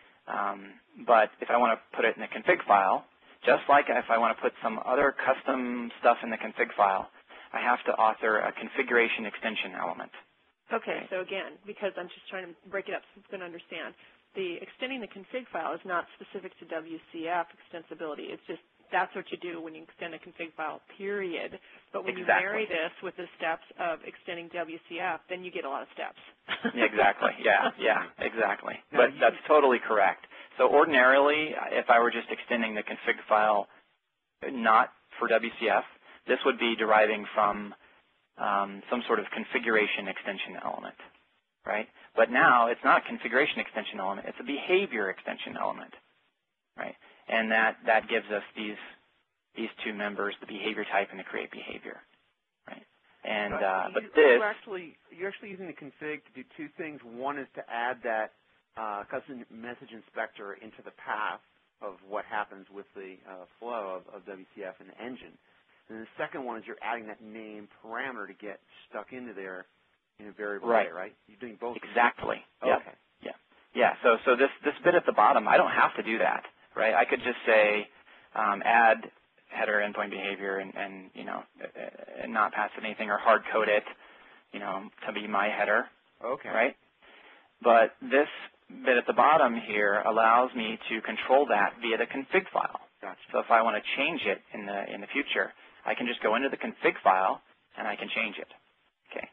But if I want to put it in a config file, just like if I want to put some other custom stuff in the config file, I have to author a configuration extension element. Okay, so again, because I'm just trying to break it up so I'm going to understand, the extending the config file is not specific to WCF extensibility. It's just that's what you do when you extend a config file, period. But when you marry this with the steps of extending WCF, then you get a lot of steps. Exactly. Yeah, exactly. But that's totally correct. So ordinarily, if I were just extending the config file not for WCF, this would be deriving from some sort of configuration extension element, right? But now it's not a configuration extension element, it's a behavior extension element, right? And that gives us these two members, the behavior type and the create behavior, right? And but you're actually using the config to do two things. One is to add that custom message inspector into the path of what happens with the flow of WCF and the engine. And the second one is you're adding that name parameter to get stuck into there in a variable way, right? You're doing both. Exactly. Oh, okay. Yeah. So this bit at the bottom, I don't have to do that, right? I could just say add header endpoint behavior and you know and not pass it anything or hard code it, you know, to be my header. Okay. Right. But this bit at the bottom here allows me to control that via the config file. Gotcha. So if I want to change it in the future, I can just go into the config file and I can change it. Okay.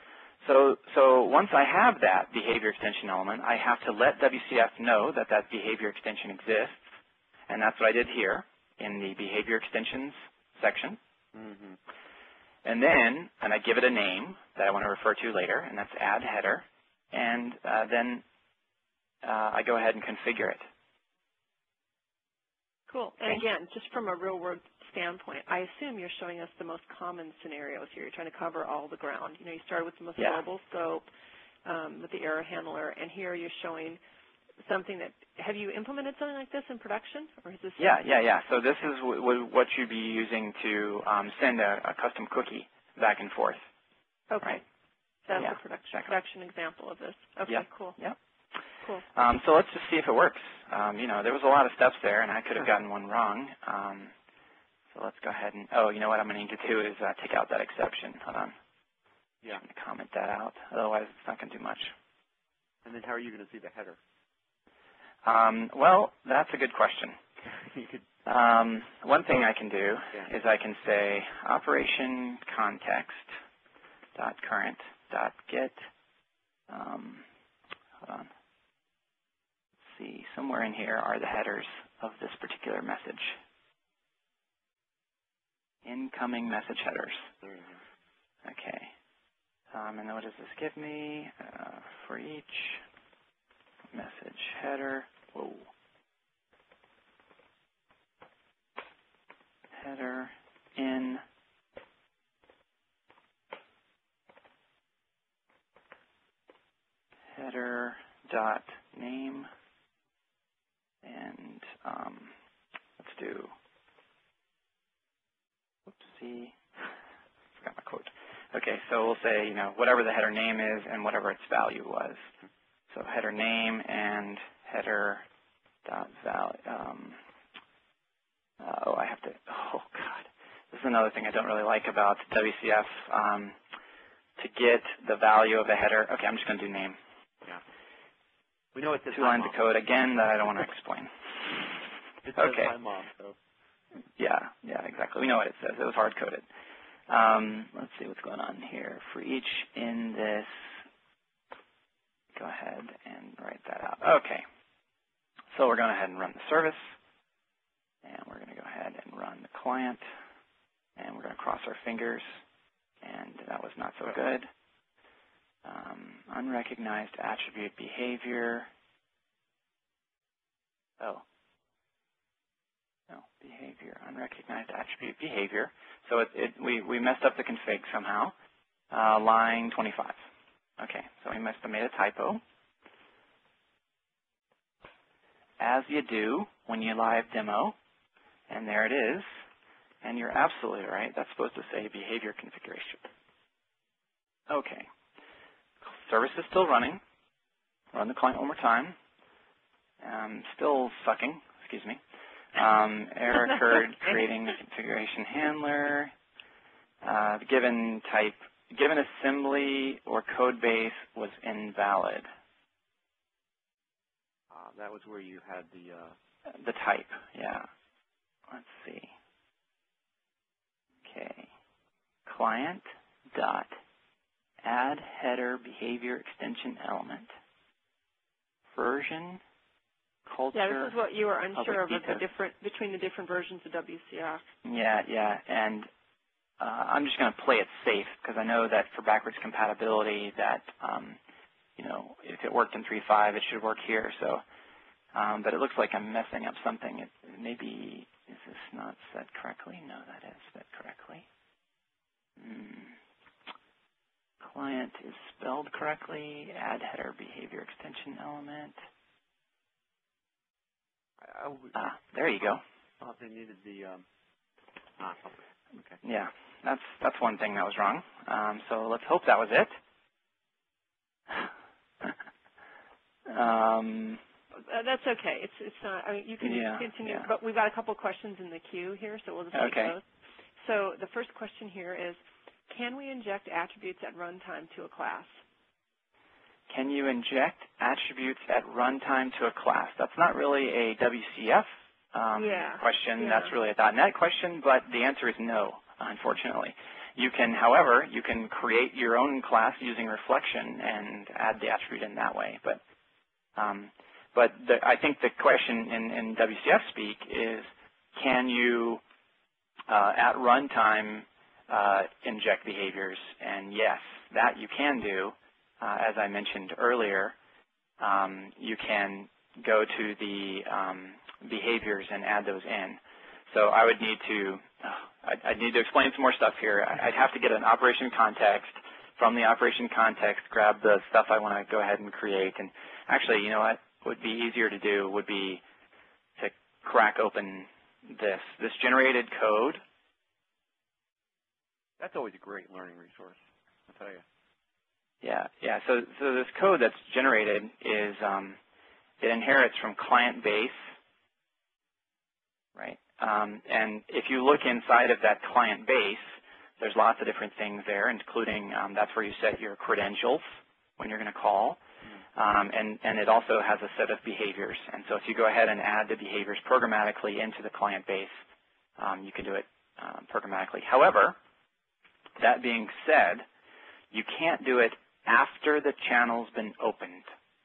So once I have that behavior extension element, I have to let WCF know that that behavior extension exists, and that's what I did here in the behavior extensions section. Mm-hmm. And I give it a name that I want to refer to later, and that's add header. and then I go ahead and configure it. Cool. And again, just from a real-world standpoint, I assume you're showing us the most common scenarios here. You're trying to cover all the ground. You know, you started with the most global scope with the error handler, and here you're showing something that, have you implemented something like this in production? Or is this Yeah. So this is what you'd be using to send a custom cookie back and forth. Okay. Right? That's a production example of this. Okay, yep. cool. Yep. Cool. So let's just see if it works. You know, there was a lot of steps there, and I could have gotten one wrong. So let's go ahead and, you know what I'm going to need to do is take out that exception. Hold on. Yeah. I'm going to comment that out. Otherwise, it's not going to do much. And then how are you going to see the header? Well, that's a good question. You could. One thing I can do is I can say operation context dot current dot get. Hold on. Let's see. Somewhere in here are the headers of this particular message. Incoming message headers. Okay. And then what does this give me? For each message header. Whoa. Header in header dot name, and let's do, oopsie, forgot my quote. Okay, so we'll say, you know, whatever the header name is and whatever its value was. So header name and header dot value. I have to, oh God. This is another thing I don't really like about WCF. To get the value of a header, okay, I'm just going to do name. Yeah. We know it's 2 lines of code, again, that I don't want to explain. It says time off, so. Yeah, exactly. We know what it says. It was hard-coded. Let's see what's going on here. For each in this, go ahead and write that out. Okay. So we're going to go ahead and run the service, and we're going to go ahead and run the client, and we're going to cross our fingers, and that was not so good. Unrecognized attribute behavior. Oh. No, behavior. Unrecognized attribute behavior. So we messed up the config somehow. Line 25. Okay, so we must have made a typo. As you do when you live demo, and there it is. And you're absolutely right. That's supposed to say behavior configuration. Okay. Service is still running. Run the client one more time. Still sucking. Excuse me. Error occurred creating the configuration handler. The given type, given assembly or code base was invalid. That was where you had the type. Yeah. Let's see. Okay. Client dot add header behavior extension element. Version, culture. Yeah, this is what you were unsure of between the different versions of WCF. Yeah, and I'm just going to play it safe because I know that for backwards compatibility that you know, if it worked in 3.5, it should work here. So, but it looks like I'm messing up something. Maybe. Is this not set correctly? No, that is set correctly. Client is spelled correctly. Add header behavior extension element. There you go. Oh, they needed the. Okay. Yeah, that's one thing that was wrong. So let's hope that was it. That's okay. It's not. I mean, you can continue, but we've got a couple questions in the queue here, so we'll just take those. So the first question here is, can we inject attributes at runtime to a class? Can you inject attributes at runtime to a class? That's not really a WCF question. That's really a .NET question, but the answer is no, unfortunately. You can, however, you can create your own class using reflection and add the attribute in that way. But I think the question in WCF speak is, can you at runtime inject behaviors? And yes, that you can do. as I mentioned earlier, you can go to the behaviors and add those in. So I would need to, I'd need to explain some more stuff here. I'd have to get an operation context. From the operation context, grab the stuff I want to go ahead and create. And actually, you know what would be easier to do would be to crack open this generated code. That's always a great learning resource, I'll tell you. Yeah. So this code that's generated is it inherits from client base, right? And if you look inside of that client base, there's lots of different things there, including that's where you set your credentials when you're going to call. And it also has a set of behaviors. And so if you go ahead and add the behaviors programmatically into the client base, you can do it programmatically. However, that being said, you can't do it after the channel's been opened.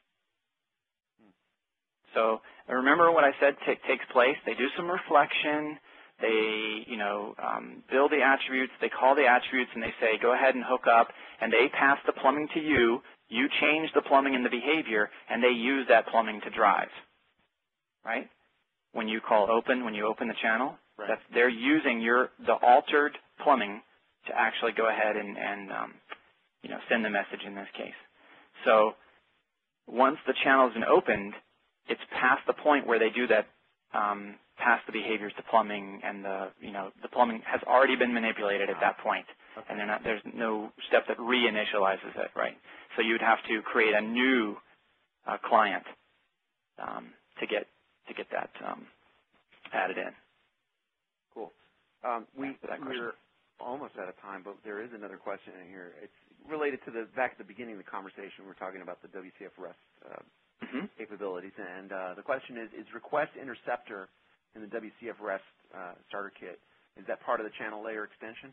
So remember what I said takes place. They do some reflection. They, build the attributes. They call the attributes, and they say, go ahead and hook up. And they pass the plumbing to you. You change the plumbing and the behavior, and they use that plumbing to drive, right? When you call open, when you open the channel, right. They're using the altered plumbing to actually go ahead and send the message in this case. So once the channel's been opened, it's past the point where they do that, past the behaviors to plumbing, and the plumbing has already been manipulated at that point, okay. And there's no step that reinitializes it, right? So you would have to create a new client to get that added in. Cool. We're almost out of time, but there is another question in here. It's related to back at the beginning of the conversation. We were talking about the WCF REST capabilities, and the question is request interceptor in the WCF REST starter kit, is that part of the channel layer extension?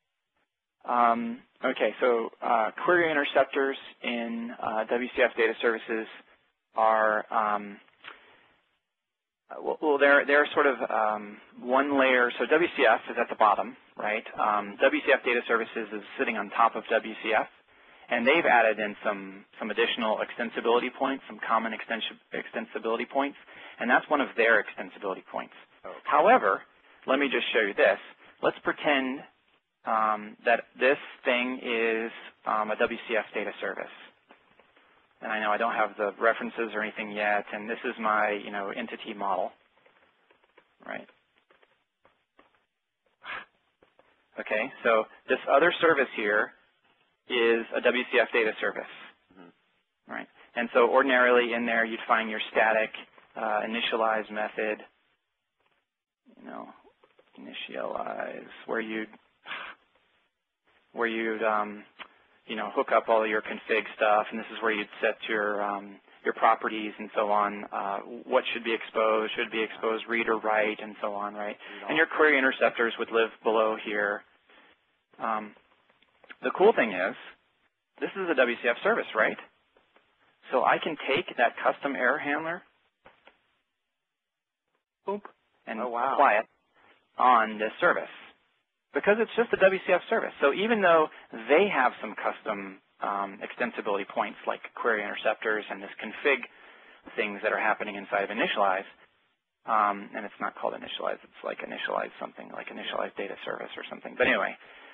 Okay, so query interceptors in WCF data services are they're sort of one layer. So WCF is at the bottom, right? WCF data services is sitting on top of WCF, and they've added in some additional extensibility points, some common extensibility points, and that's one of their extensibility points. Okay. However, let me just show you this. Let's pretend that this thing is a WCF data service. And I know I don't have the references or anything yet, and this is my entity model, right? Okay, so this other service here is a WCF data service, right? And so ordinarily in there you'd find your static initialize method, initialize, where you'd hook up all of your config stuff, and this is where you'd set your properties and so on, what should be exposed, read or write, and so on, right? And your query interceptors would live below here. The cool thing is, this is a WCF service, right? So I can take that custom error handler, boop, and apply it on this service, because it's just a WCF service. So even though they have some custom extensibility points like query interceptors and this config things that are happening inside of initialize, and it's not called initialize, it's like initialize something, like initialize data service or something. But anyway,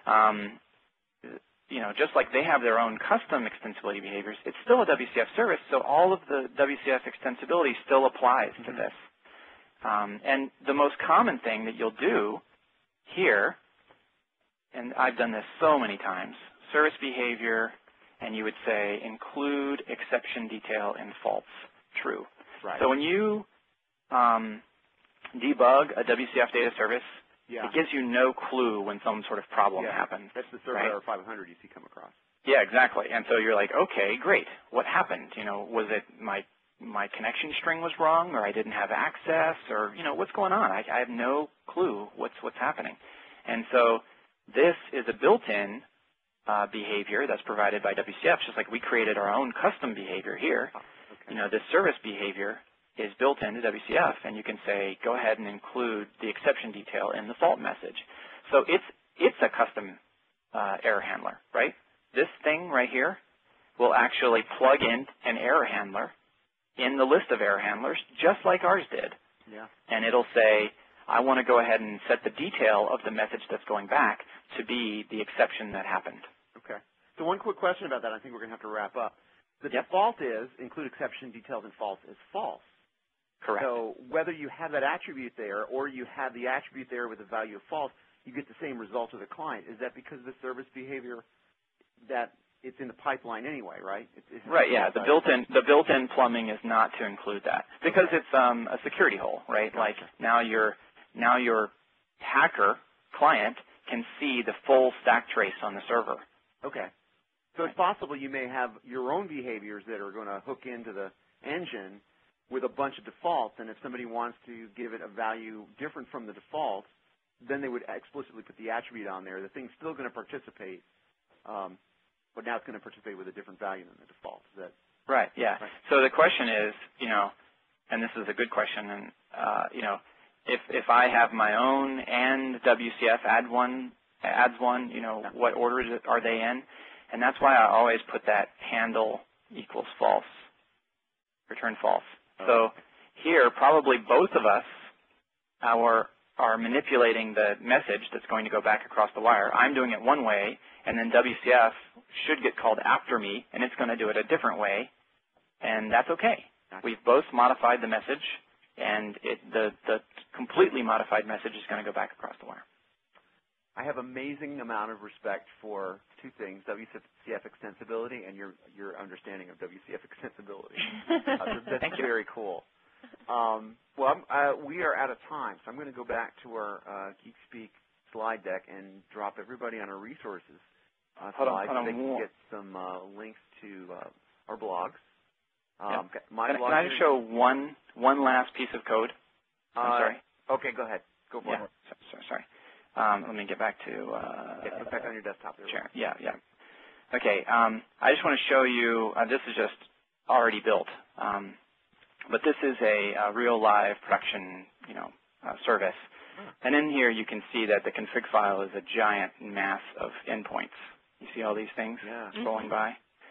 just like they have their own custom extensibility behaviors, it's still a WCF service, so all of the WCF extensibility still applies to this. And the most common thing that you'll do here, and I've done this so many times, service behavior, and you would say include exception detail in false true. Right. So when you debug a WCF data service, it gives you no clue when some sort of problem happens. That's the server error 500 you see come across. Yeah, exactly. And so you're like, okay, great. What happened? Was it my connection string was wrong, or I didn't have access, or what's going on? I have no clue what's happening. And so this is a built-in behavior that's provided by WCF, just like we created our own custom behavior here. Okay. This service behavior is built into WCF, and you can say, go ahead and include the exception detail in the fault message. So it's a custom error handler, right? This thing right here, will actually plug in an error handler in the list of error handlers, just like ours did. Yeah. And it'll say, I want to go ahead and set the detail of the message that's going back to be the exception that happened. Okay. So one quick question about that. I think we're going to have to wrap up. The Yep. default is include exception details and false is false. Correct. So whether you have that attribute there or you have the attribute there with a value of false, you get the same result with the client. Is that because of the service behavior that it's in the pipeline anyway, right? Right, yeah. The built-in plumbing is not to include that because it's a security hole, right? Gotcha. Like now your hacker client can see the full stack trace on the server. Okay. So it's possible you may have your own behaviors that are going to hook into the engine with a bunch of defaults, and if somebody wants to give it a value different from the default, then they would explicitly put the attribute on there. The thing's still going to participate, but now it's going to participate with a different value than the default. Is that right? Yeah. Right. So the question is, and this is a good question, and if I have my own and WCF adds one, what order are they in? And that's why I always put that handle equals false, return false. So here, probably both of us are manipulating the message that's going to go back across the wire. I'm doing it one way, and then WCF should get called after me, and it's going to do it a different way, and that's okay. We've both modified the message, and the completely modified message is going to go back across the wire. I have amazing amount of respect for two things, WCF extensibility and your understanding of WCF extensibility. That's very cool. We are out of time, so I'm going to go back to our GeekSpeak slide deck and drop everybody on our resources slide so they can get some links to our blogs. Can I just show one last piece of code? I'm sorry. Okay, go ahead. Go for it. Sorry. Let me get back to get back on your desktop there. Sure. Yeah. Okay. I just want to show you. This is just already built, but this is a real live production, service. And in here, you can see that the config file is a giant mass of endpoints. You see all these things scrolling by,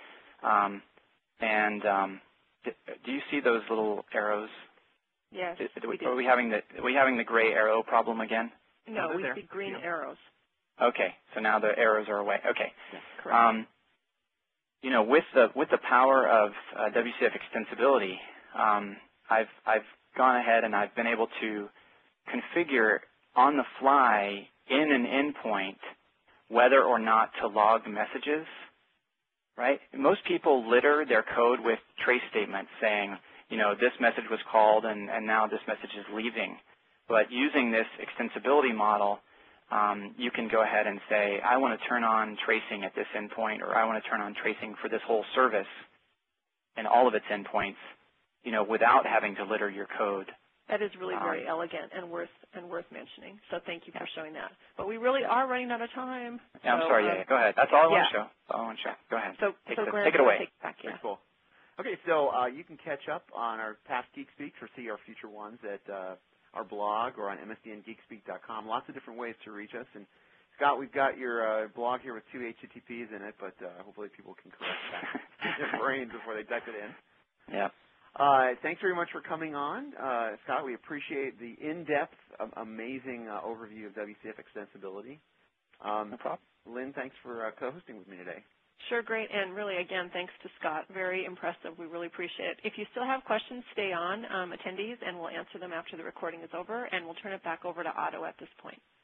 do you see those little arrows? Yes. Are we having the gray arrow problem again? No, we see green arrows. Okay, so now the arrows are away. Okay. Yes, correct. With the power of WCF extensibility, I've gone ahead and I've been able to configure on the fly in an endpoint whether or not to log messages. Right? Most people litter their code with trace statements saying, this message was called and now this message is leaving. But using this extensibility model, you can go ahead and say, I want to turn on tracing at this endpoint, or I want to turn on tracing for this whole service and all of its endpoints, without having to litter your code. That is really very elegant and worth mentioning. So thank you for showing that. But we really are running out of time. Yeah, I'm sorry. Go ahead. That's all I want to show. That's all I want to show. Go ahead. So take Grant, it away. Take it back, Very cool. Okay, so you can catch up on our past GeekSpeaks or see our future ones at our blog or on msdngeekspeak.com. Lots of different ways to reach us. And Scott, we've got your blog here with 2 HTTPs in it, but hopefully people can correct that in their brains before they type it in. Yeah. Thanks very much for coming on, Scott. We appreciate the in-depth, amazing overview of WCF extensibility. No problem. Lynn, thanks for co-hosting with me today. Sure, great. And really, again, thanks to Scott. Very impressive. We really appreciate it. If you still have questions, stay on, attendees, and we'll answer them after the recording is over, and we'll turn it back over to Otto at this point.